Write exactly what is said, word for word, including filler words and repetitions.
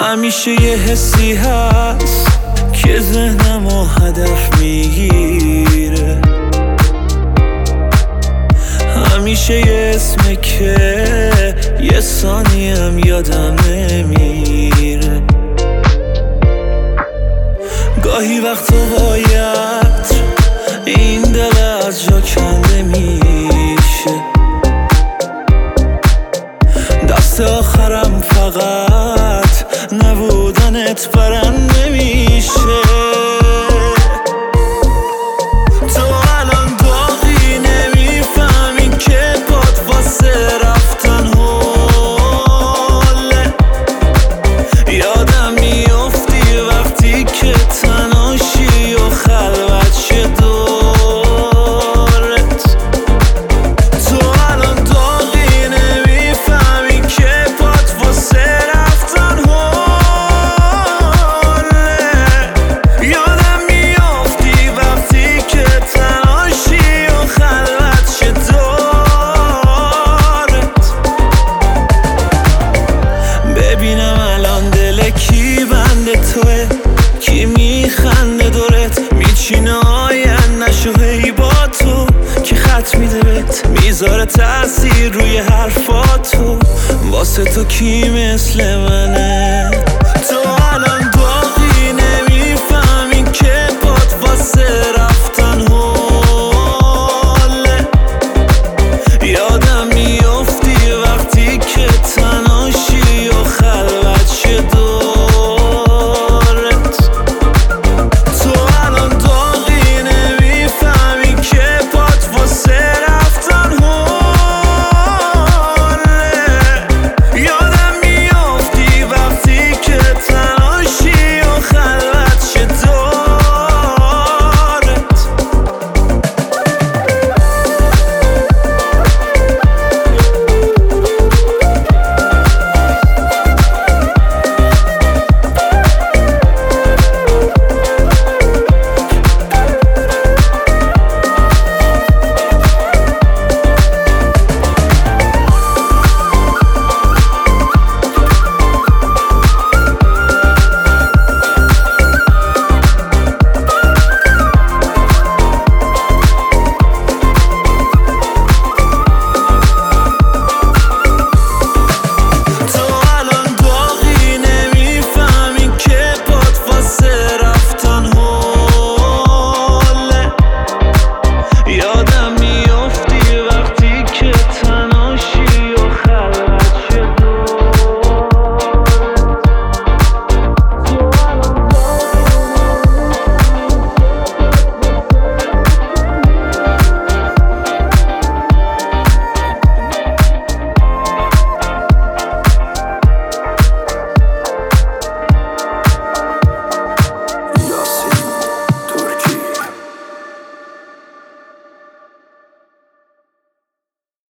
همیشه یه حسی هست که ذهنم و هدف میگیره، همیشه یه اسمه که یه ثانیم یادم نمیره. گاهی وقتا باید این دل از جا کنده میشه، دست آخرم فقط نبودنت برنده میشه. تو الان داغی نمیفهمی که باد واسه رفتن حاله، یادم میافتی وقتی که تنهاشی و خلوت شه دورت. تو الان داغی نمیفهمی که باد واسه رفتن حاله، یادم میافتی وقتی که تنهاشی و خلوت شه دورت. ببینم الان دل کی بنده توه، کی میخنده دورت، میچینه آینده‌شو هی با تو، کی خط میده بهت میذاره تأثیر روی حرفاتو، واسه تو کی مثل منه. تو الان داغی نمیفهمی که باد واسه